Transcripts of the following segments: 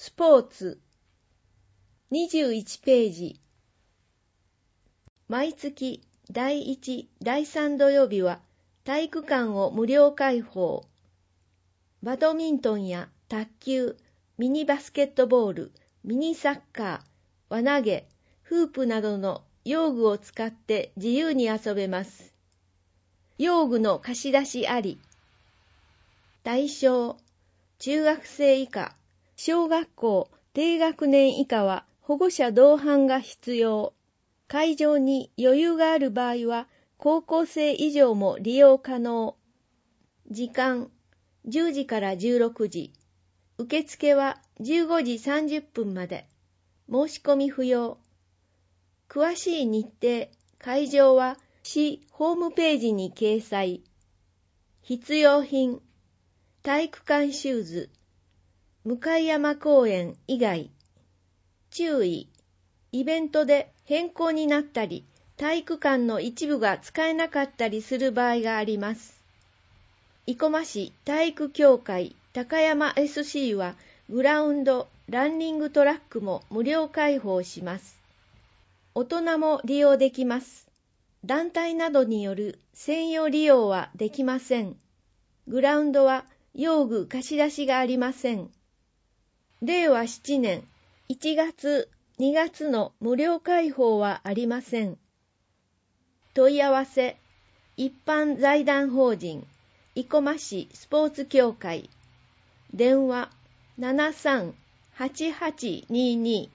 スポーツ21ページ。毎月第1、第3土曜日は体育館を無料開放。バドミントンや卓球、ミニバスケットボール、ミニサッカー、輪投げ、フープなどの用具を使って自由に遊べます。用具の貸し出しあり。対象、中学生以下、小学校低学年以下は保護者同伴が必要。会場に余裕がある場合は高校生以上も利用可能。時間、10時から16時。受付は15時30分まで。申し込み不要。詳しい日程、会場は市ホームページに掲載。必要品、体育館シューズ、向山公園以外。注意、イベントで変更になったり、体育館の一部が使えなかったりする場合があります。生駒市体育協会高山 SC はグラウンド、ランニングトラックも無料開放します。大人も利用できます。団体などによる専用利用はできません。グラウンドは用具貸し出しがありません。令和7年1月、2月の無料開放はありません。問い合わせ、一般財団法人生駒市スポーツ協会。電話73-8822。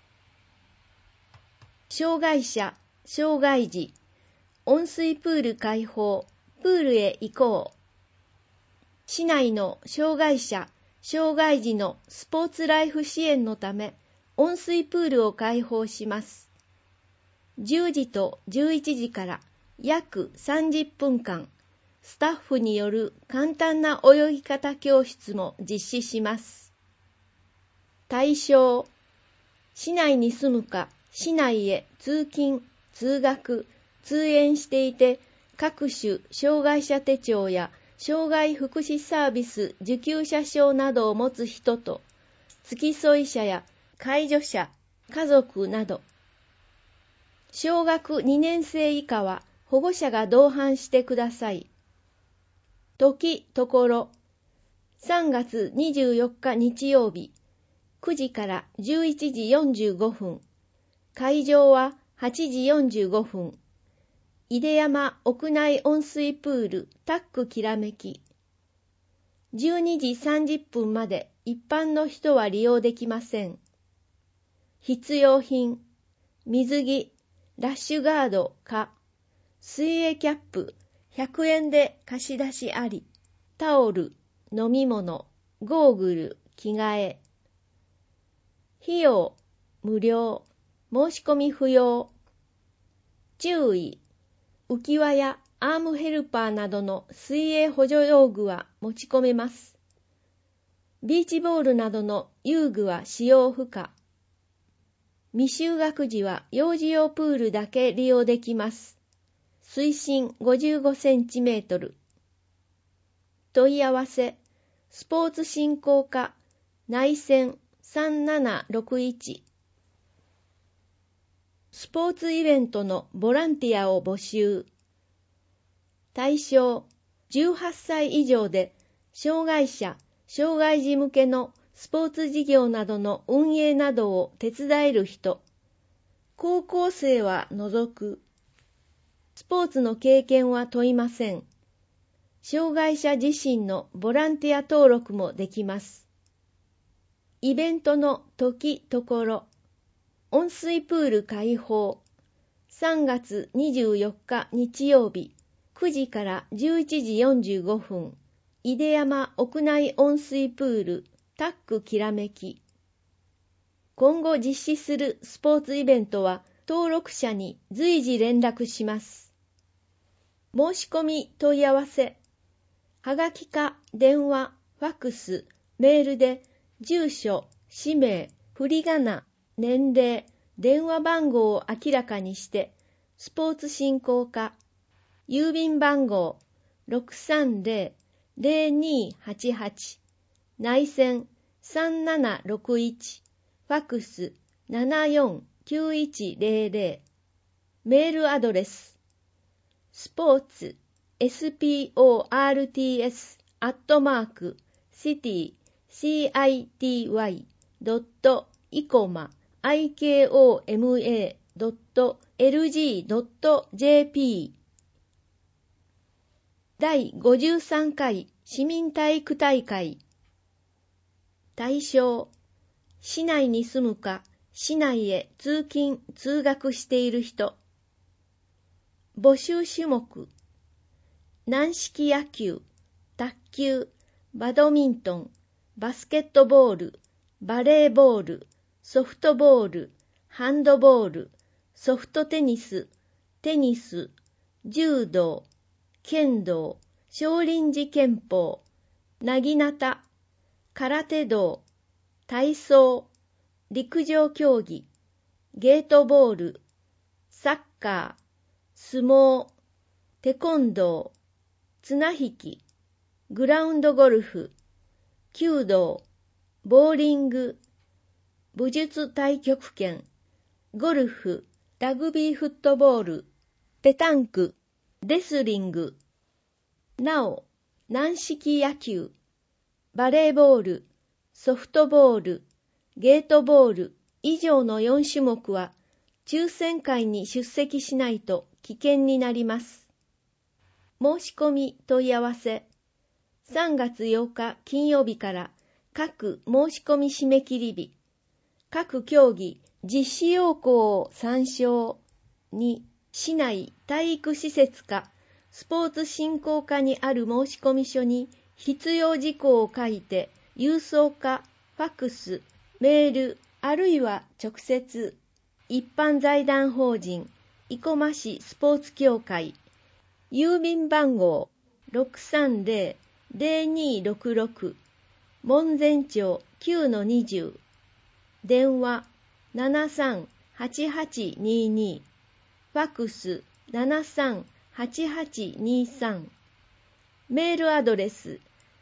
障害者、障害児、温水プール開放、プールへ行こう。市内の障害者、障害児のスポーツライフ支援のため、温水プールを開放します。10時と11時から約30分間、スタッフによる簡単な泳ぎ方教室も実施します。対象、市内に住むか、市内へ通勤、通学、通園していて、各種障害者手帳や障害福祉サービス受給者証などを持つ人と、付き添い者や介助者、家族など。小学2年生以下は保護者が同伴してください。時、ところ、3月24日日曜日、9時から11時45分。会場は8時45分。出山屋内温水プールタックきらめき。12時30分まで一般の人は利用できません。必要品、水着、ラッシュガードか、水泳キャップ100円で貸し出しあり、タオル、飲み物、ゴーグル、着替え。費用、無料、申し込み不要。注意、浮き輪やアームヘルパーなどの水泳補助用具は持ち込めます。ビーチボールなどの遊具は使用不可。未就学児は幼児用プールだけ利用できます。水深55センチメートル。問い合わせ、スポーツ振興課内線3761。スポーツイベントのボランティアを募集。対象、18歳以上で障害者、障害児向けのスポーツ事業などの運営などを手伝える人。高校生は除く。スポーツの経験は問いません。障害者自身のボランティア登録もできます。イベントの時、ところ。温水プール開放。3月24日日曜日、9時から11時45分。出山屋内温水プールタックきらめき。今後実施するスポーツイベントは登録者に随時連絡します。申し込み問い合わせ。はがきか電話、ファックス、メールで住所、氏名、振り仮名、年齢、電話番号を明らかにして、スポーツ振興課、郵便番号 630-0288 内線 3761、ファクス749100、メールアドレス、スポーツ、sports@city.icoma.lg.jp。 第53回市民体育大会。対象、市内に住むか市内へ通勤・通学している人。募集種目、軟式野球、卓球、バドミントン、バスケットボール、バレーボール、ソフトボール、ハンドボール、ソフトテニス、テニス、柔道、剣道、少林寺拳法、なぎなた、空手道、体操、陸上競技、ゲートボール、サッカー、相撲、テコンドー、綱引き、グラウンドゴルフ、弓道、ボーリング、武術太極拳、ゴルフ、ラグビーフットボール、ペタンク、レスリング。なお、軟式野球、バレーボール、ソフトボール、ゲートボール以上の4種目は抽選会に出席しないと危険になります。申し込み問い合わせ、3月8日金曜日から各申し込み締め切り日、各競技実施要項を参照。2、市内体育施設かスポーツ振興課にある申込書に必要事項を書いて郵送かファクス、メールあるいは直接、一般財団法人生駒市スポーツ協会、郵便番号 630-0266、門前町 9-20、電話 73-8822、ファクス 73-8823、メールアドレス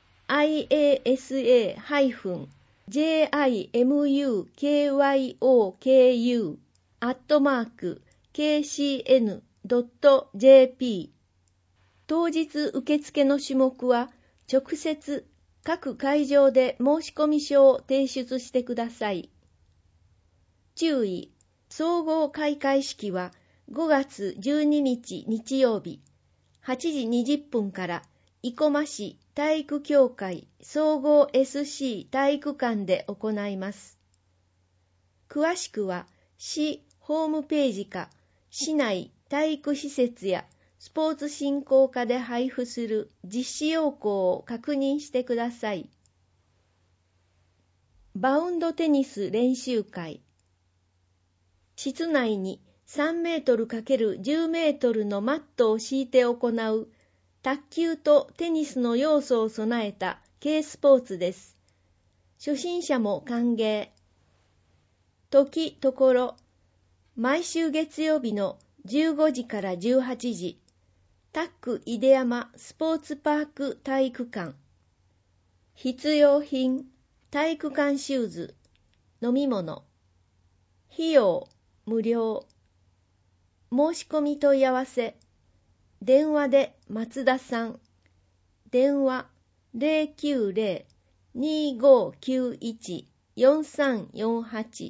iasa-jimukoku@kcn.jp。 当日受付の種目は直接各会場で申込書を提出してください。注意、総合開会式は5月12日日曜日8時20分から生駒市体育協会総合 SC 体育館で行います。詳しくは市ホームページか市内体育施設やスポーツ振興課で配布する実施要項を確認してください。バウンドテニス練習会。室内に3メートル×10メートルのマットを敷いて行う卓球とテニスの要素を備えた軽スポーツです。初心者も歓迎。時ところ、毎週月曜日の15時から18時、タック出山スポーツパーク体育館。必要品、体育館シューズ、飲み物。費用、無料。申し込み問い合わせ。電話で松田さん。電話 090-2591-4348。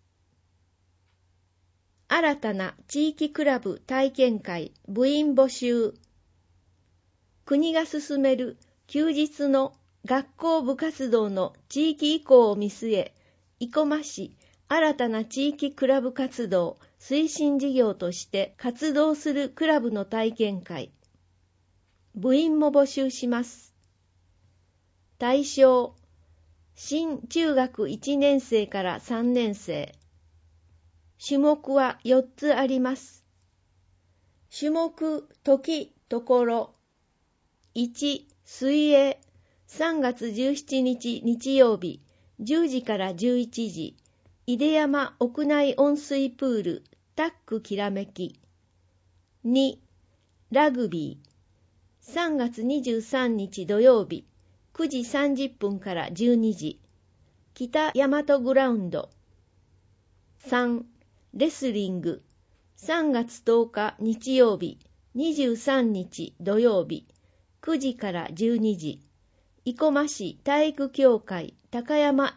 新たな地域クラブ体験会部員募集。国が進める休日の学校部活動の地域移行を見据え、生駒市新たな地域クラブ活動推進事業として活動するクラブの体験会。部員も募集します。対象、新中学1年生から3年生。種目は4つあります。種目、時、ところ。1、水泳。3月17日日曜日、10時から11時。出山屋内温水プール、タックきらめき。2、ラグビー。3月23日土曜日、9時30分から12時。 北大和グラウンド。3、レスリング。3月10日日曜日、23日土曜日、9時から12時。生駒市体育協会高山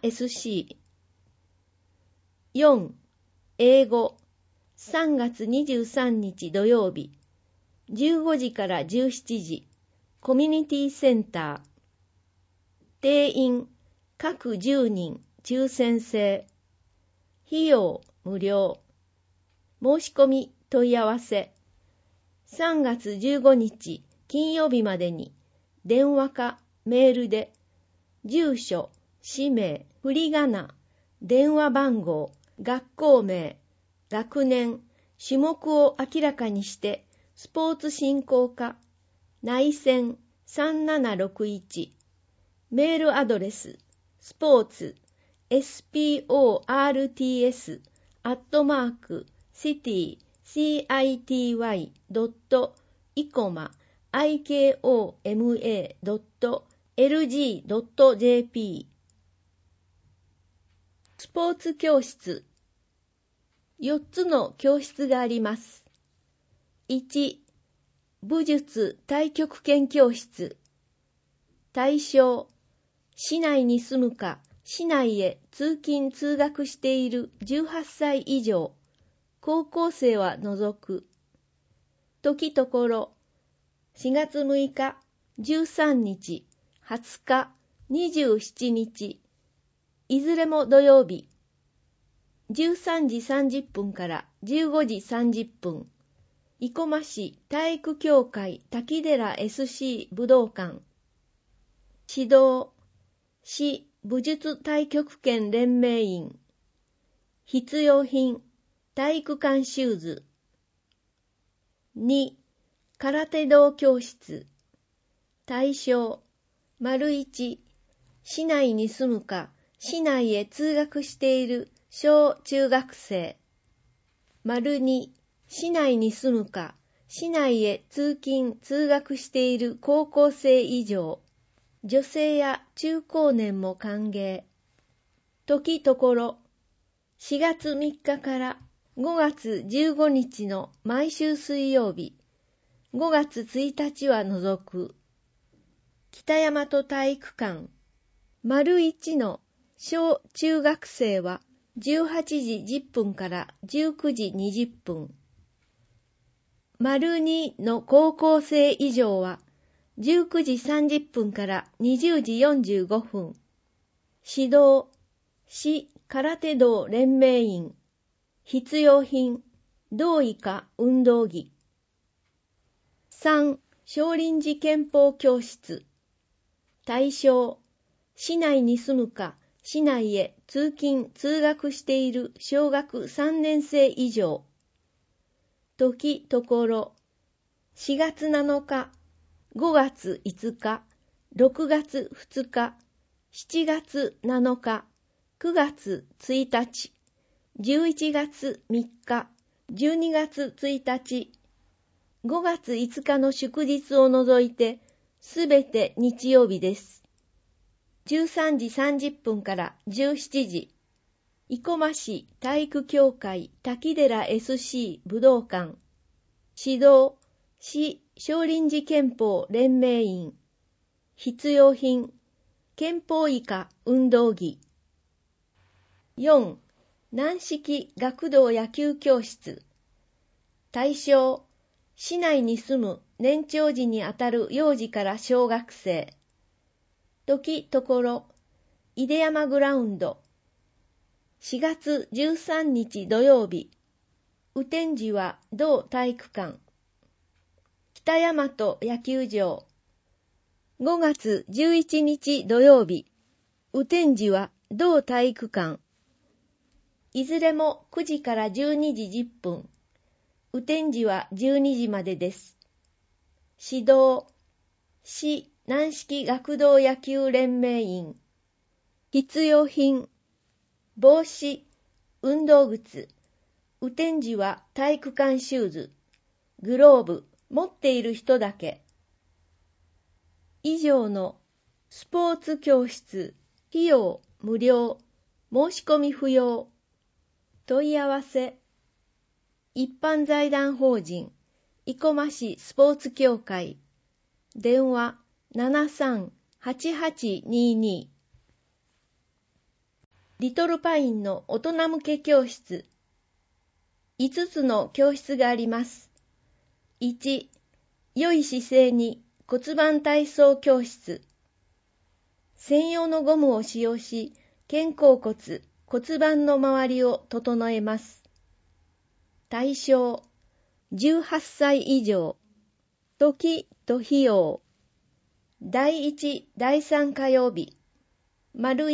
SC。4、英語。3月23日土曜日、15時から17時。コミュニティセンター。定員各10人抽選制。費用無料。申し込み問い合わせ。3月15日金曜日までに電話かメールで住所、氏名、振り仮名、電話番号、学校名、学年、種目を明らかにしてスポーツ振興課内線3761。メールアドレススポーツ sports@city.ikoma.lg.jp。 スポーツ教室。4つの教室があります。1、武術太極拳教室。対象、市内に住むか、市内へ通勤通学している18歳以上、高校生は除く。時ところ、4月6日、13日、20日、27日、いずれも土曜日、13時30分から15時30分、生駒市体育協会滝寺 SC 武道館。指導、市武術太極拳連盟員。必要品、体育館シューズ。2、空手道教室。対象、1、市内に住むか、市内へ通学している小中学生。2、市内に住むか、市内へ通勤通学している高校生以上。女性や中高年も歓迎。時ところ、4月3日から5月15日の毎週水曜日、5月1日は除く。北大和体育館。1の小中学生は18時10分から19時20分。2の高校生以上は19時30分から20時45分。指導、市空手道連盟員。必要品、同意か運動着。3、少林寺拳法教室。対象、市内に住むか、市内へ通勤通学している小学3年生以上。時ところ、4月7日、5月5日、6月2日、7月7日、9月1日、11月3日、12月1日、5月5日の祝日を除いて、すべて日曜日です。13時30分から17時、生駒市体育協会滝寺 SC 武道館。指導、市少林寺拳法連盟員。必要品、拳法以下運動着。4、軟式学童野球教室。対象、市内に住む年長児にあたる幼児から小学生。時ところ、出山グラウンド。4月13日土曜日、雨天時は同体育館。北大和野球場。5月11日土曜日、雨天時は同体育館。いずれも9時から12時10分。雨天時は12時までです。指導、市軟式学童野球連盟員。必要品、帽子、運動靴。雨天時は体育館シューズ、グローブ、持っている人だけ。以上のスポーツ教室、費用無料、 申し込み不要。問い合わせ。一般財団法人生駒市スポーツ協会。電話73-8822。リトルパインの大人向け教室。5つの教室があります。1、良い姿勢に骨盤体操教室。専用のゴムを使用し、肩甲骨、骨盤の周りを整えます。対象、18歳以上。時と費用。第1、第3火曜日。丸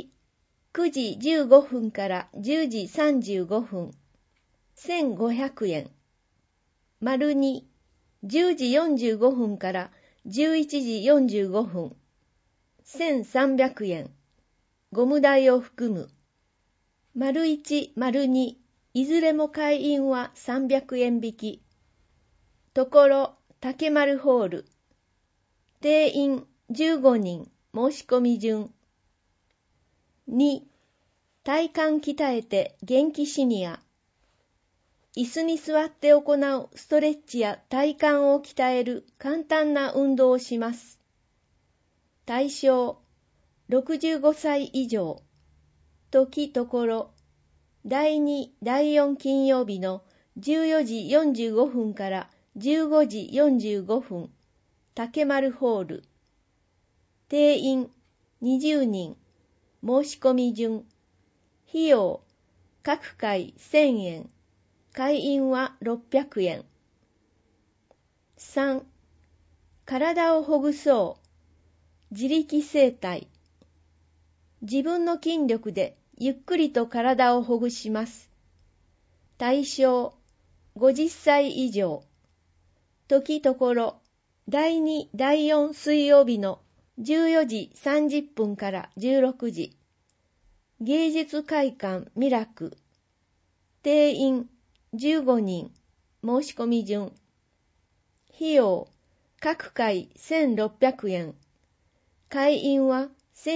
1、9時15分から10時35分。1500円。丸2、10時45分から11時45分。1300円。ゴム代を含む。丸1、丸2、いずれも会員は300円引き。ところ、竹丸ホール。定員15人、申し込み順。2、体幹鍛えて元気シニア。椅子に座って行うストレッチや体幹を鍛える簡単な運動をします。対象、65歳以上。時ところ、第2、第4金曜日の14時45分から15時45分。竹丸ホール。定員20人。申し込み順。費用、各回1000円。会員は600円。3、体をほぐそう。自力整体。自分の筋力でゆっくりと体をほぐします。対象、50歳以上。時ところ、第2、第4水曜日の14時30分から16時。芸術会館ミラク。定員15人。申し込み順。費用、各回1600円。会員は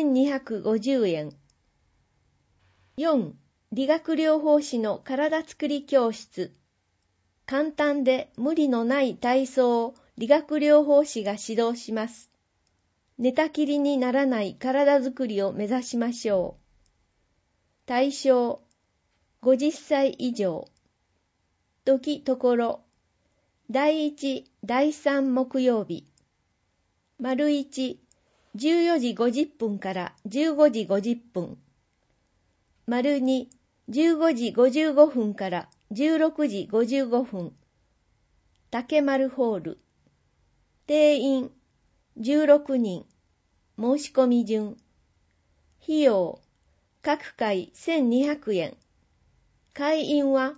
1250円。4、理学療法士の体づくり教室。簡単で無理のない体操を理学療法士が指導します。寝たきりにならない体づくりを目指しましょう。対象、50歳以上。時ところ、第1、第3木曜日。丸1、14時50分から15時50分。丸2、15時55分から16時55分。竹丸ホール。定員16人。申し込み順。費用、各回1200円。会員は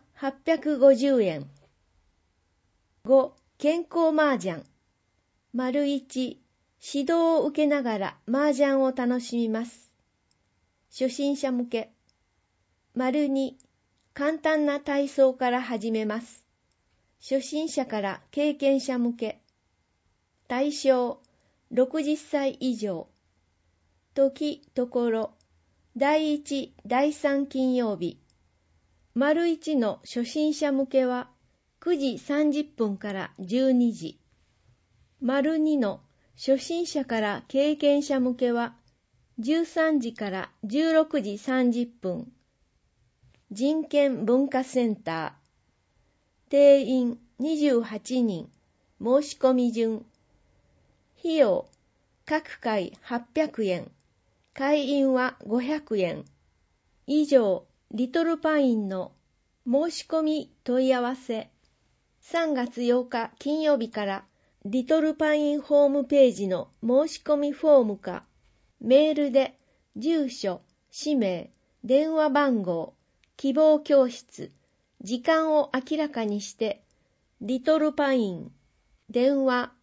850円。5、健康麻雀。丸1、指導を受けながら麻雀を楽しみます。初心者向け。丸2、簡単な体操から始めます。初心者から経験者向け。対象、60歳以上。時ところ、第1、第3金曜日。丸1の初心者向けは9時30分から12時。丸2の初心者から経験者向けは13時から16時30分。人権文化センター。定員28人。申し込み順。費用、各回800円。会員は500円。以上、リトルパインの申し込み問い合わせ。3月8日金曜日からリトルパインホームページの申し込みフォームか、メールで住所、氏名、電話番号、希望教室、時間を明らかにして、リトルパイン、電話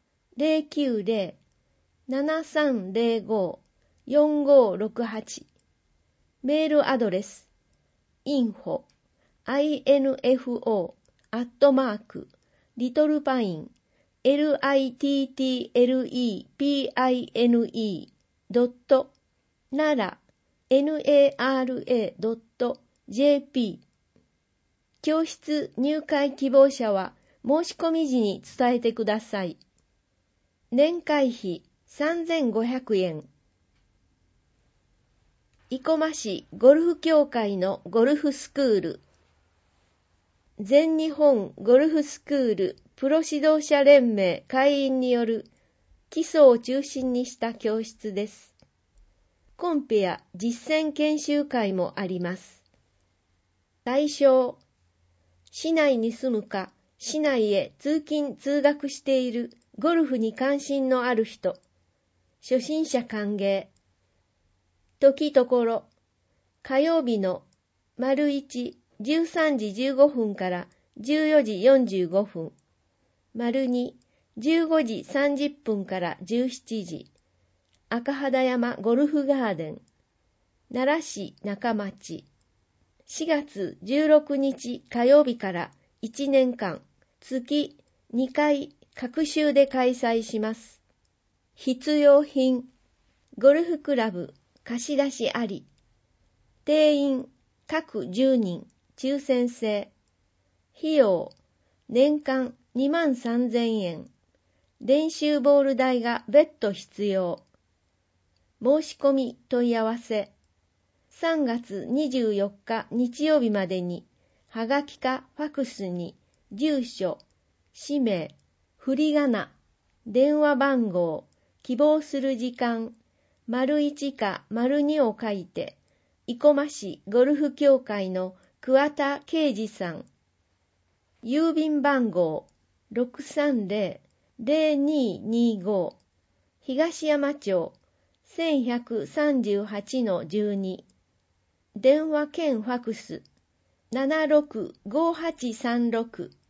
090-7305-4568、メールアドレス、info@littlepine littlepine.nara nara.jp。 教室入会希望者は申し込み時に伝えてください。年会費3500円。生駒市ゴルフ協会のゴルフスクール。全日本ゴルフスクールプロ指導者連盟会員による基礎を中心にした教室です。コンペや実践研修会もあります。対象、市内に住むか、市内へ通勤通学しているゴルフに関心のある人、初心者歓迎。時ところ、火曜日の丸1、13時15分から14時45分、丸2、15時30分から17時、赤肌山ゴルフガーデン、奈良市中町、4月16日火曜日から1年間、月2回各週で開催します。必要品、ゴルフクラブ貸し出しあり、定員各10人抽選制、費用年間23,000円、練習ボール代が別途必要。申し込み問い合わせ、3月24日日曜日までに、はがきかファクスに住所、氏名、振り仮名、電話番号、希望する時間、1か2を書いて、生駒市ゴルフ協会の桑田啓二さん、郵便番号 630-0225 東山町 1138-12 電話兼ファクス 765836